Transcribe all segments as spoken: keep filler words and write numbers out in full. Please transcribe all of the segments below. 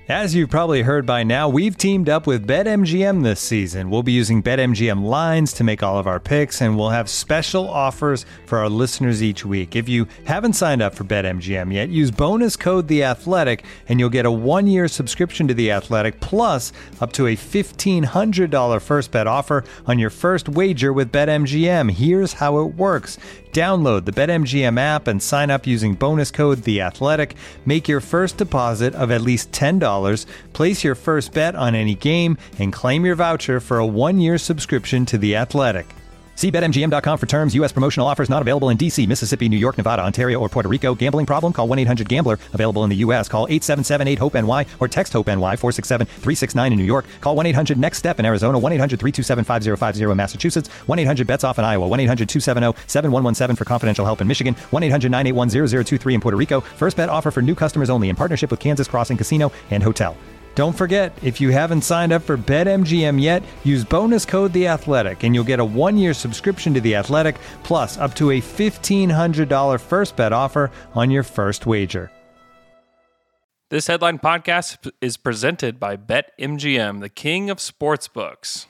As you've probably heard by now, we've teamed up with BetMGM this season. We'll be using BetMGM lines to make all of our picks, and we'll have special offers for our listeners each week. If you haven't signed up for BetMGM yet, use bonus code The Athletic, and you'll get a one-year subscription to The Athletic, plus up to a fifteen hundred dollars first bet offer on your first wager with BetMGM. Here's how it works. Download the BetMGM app and sign up using bonus code The Athletic. Make your first deposit of at least ten dollars. Place your first bet on any game and claim your voucher for a one-year subscription to The Athletic. See Bet M G M dot com for terms. U S promotional offers not available in D C, Mississippi, New York, Nevada, Ontario, or Puerto Rico. Gambling problem? Call one eight hundred gambler. Available in the U S. Call eight seven seven eight hope N Y or text HOPE-NY four six seven three six nine in New York. Call one eight hundred next step in Arizona. one eight hundred three two seven five zero five zero in Massachusetts. one eight hundred bets off in Iowa. one eight hundred two seven zero seven one one seven for confidential help in Michigan. one eight hundred nine eight one zero zero two three in Puerto Rico. First bet offer for new customers only in partnership with Kansas Crossing Casino and Hotel. Don't forget, if you haven't signed up for BetMGM yet, use bonus code The Athletic, and you'll get a one-year subscription to The Athletic, plus up to a fifteen hundred dollars first bet offer on your first wager. This Headline Podcast is presented by BetMGM, the king of sportsbooks.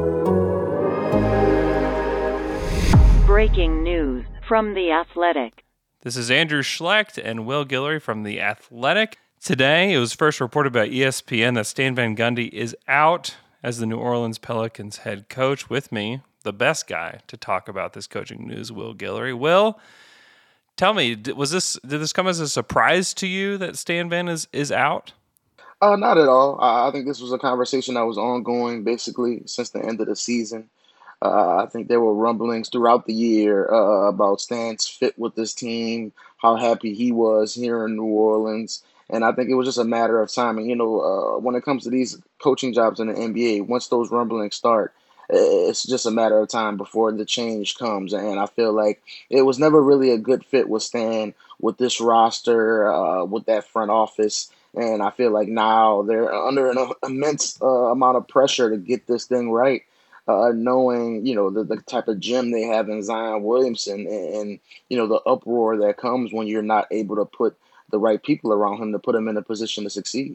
Breaking news from The Athletic. This is Andrew Schlecht and Will Guillory from The Athletic. Today, it was first reported by E S P N that Stan Van Gundy is out as the New Orleans Pelicans head coach. With me, the best guy to talk about this coaching news, Will Guillory. Will, tell me, was this did this come as a surprise to you that Stan Van is, is out? Uh, not at all. I I think this was a conversation that was ongoing basically since the end of the season. Uh, I think there were rumblings throughout the year uh, about Stan's fit with this team, how happy he was here in New Orleans. And I think it was just a matter of time. And, you know, uh, when it comes to these coaching jobs in the N B A, once those rumblings start, it's just a matter of time before the change comes. And I feel like it was never really a good fit with Stan, with this roster, uh, with that front office. And I feel like now they're under an immense uh, amount of pressure to get this thing right, uh, knowing, you know, the, the type of gem they have in Zion Williamson and, and, you know, the uproar that comes when you're not able to put the right people around him to put him in a position to succeed.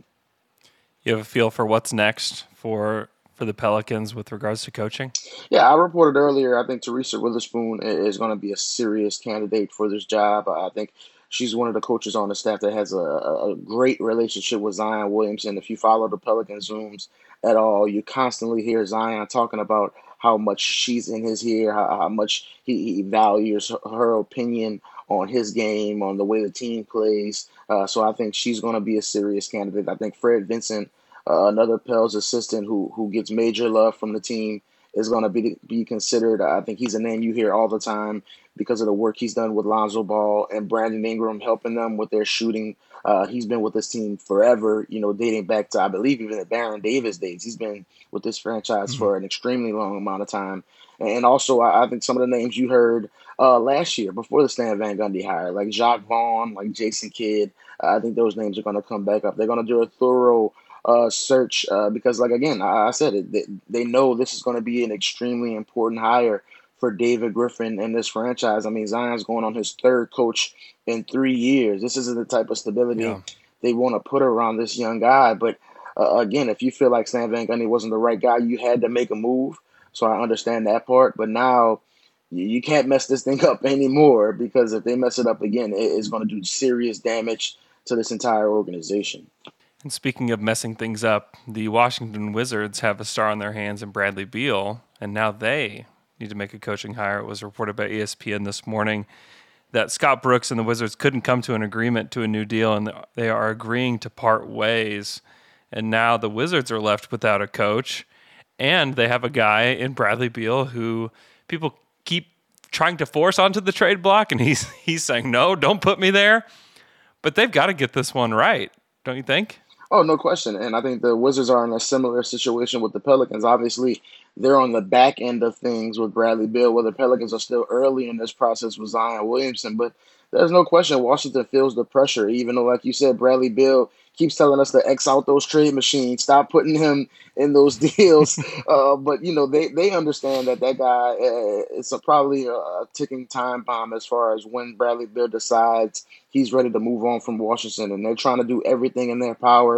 You have a feel for what's next for for the Pelicans with regards to coaching? Yeah, I reported earlier, I think Teresa Witherspoon is going to be a serious candidate for this job. I think she's one of the coaches on the staff that has a, a great relationship with Zion Williamson. If you follow the Pelicans Zooms at all, you constantly hear Zion talking about how much she's in his ear, how, how much he, he values her, her opinion on his game, on the way the team plays. Uh, so I think she's going to be a serious candidate. I think Fred Vincent, uh, another Pels assistant who who gets major love from the team, is going to be be considered. I think he's a name you hear all the time because of the work he's done with Lonzo Ball and Brandon Ingram, helping them with their shooting. Uh, he's been with this team forever, you know, dating back to, I believe, even the Baron Davis days. He's been with this franchise mm-hmm. for an extremely long amount of time. And also, I, I think some of the names you heard uh, last year before the Stan Van Gundy hire, like Jacques Vaughn, like Jason Kidd, uh, I think those names are going to come back up. They're going to do a thorough uh, search uh, because, like, again, I, I said it, they, they know this is going to be an extremely important hire for David Griffin and this franchise. I mean, Zion's going on his third coach in three years. This isn't the type of stability yeah. they want to put around this young guy. But, uh, again, if you feel like Stan Van Gundy wasn't the right guy, you had to make a move. So I understand that part. But now you, you can't mess this thing up anymore because if they mess it up again, it, it's going to do serious damage to this entire organization. And speaking of messing things up, the Washington Wizards have a star on their hands in Bradley Beal, and now they need to make a coaching hire. It was reported by E S P N this morning that Scott Brooks and the Wizards couldn't come to an agreement to a new deal, and they are agreeing to part ways. And now the Wizards are left without a coach, and they have a guy in Bradley Beal who people keep trying to force onto the trade block, and he's he's saying, no, don't put me there. But they've got to get this one right, don't you think? Oh, no question. And I think the Wizards are in a similar situation with the Pelicans. Obviously, they're on the back end of things with Bradley Beal, where the Pelicans are still early in this process with Zion Williamson. But there's no question Washington feels the pressure, even though, like you said, Bradley Beal keeps telling us to X out those trade machines, stop putting him in those deals. uh, but, you know, they, they understand that that guy uh, is a, probably a ticking time bomb as far as when Bradley Beal decides he's ready to move on from Washington. And they're trying to do everything in their power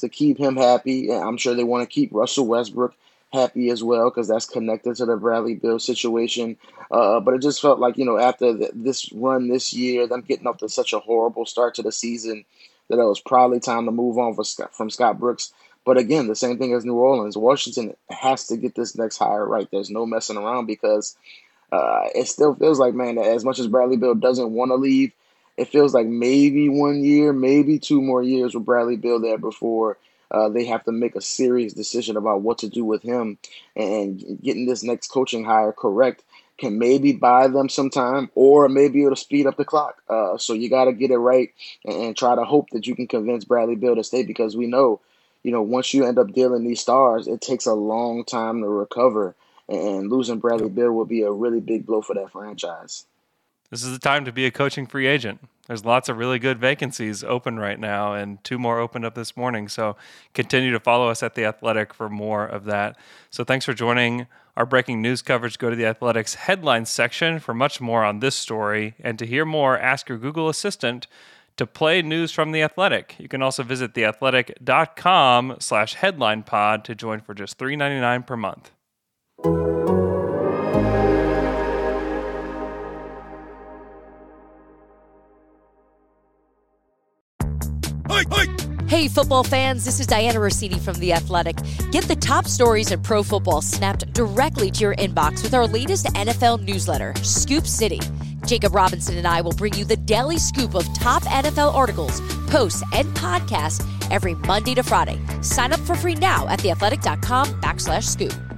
to keep him happy. And I'm sure they want to keep Russell Westbrook happy as well because that's connected to the Bradley Beal situation. Uh, but it just felt like, you know, after the, this run this year, them getting up to such a horrible start to the season, that it was probably time to move on for Scott, from Scott Brooks. But again, the same thing as New Orleans. Washington has to get this next hire right. There's no messing around because uh, it still feels like, man, that as much as Bradley Beal doesn't want to leave, it feels like maybe one year, maybe two more years with Bradley Beal there before uh, they have to make a serious decision about what to do with him. And getting this next coaching hire correct can maybe buy them some time, or maybe it'll speed up the clock. Uh, so you got to get it right and, and try to hope that you can convince Bradley Beal to stay, because we know, you know, once you end up dealing these stars, it takes a long time to recover, and losing Bradley Beal will be a really big blow for that franchise. This is the time to be a coaching free agent. There's lots of really good vacancies open right now, and two more opened up this morning. So continue to follow us at The Athletic for more of that. So thanks for joining our breaking news coverage. Go to The Athletic's headlines section for much more on this story. And to hear more, ask your Google Assistant to play news from The Athletic. You can also visit theathletic.com slash headline pod to join for just three dollars and ninety-nine cents per month. Hey, football fans, this is Diana Rossini from The Athletic. Get the top stories in pro football snapped directly to your inbox with our latest N F L newsletter, Scoop City. Jacob Robinson and I will bring you the daily scoop of top N F L articles, posts, and podcasts every Monday to Friday. Sign up for free now at theathletic.com backslash scoop.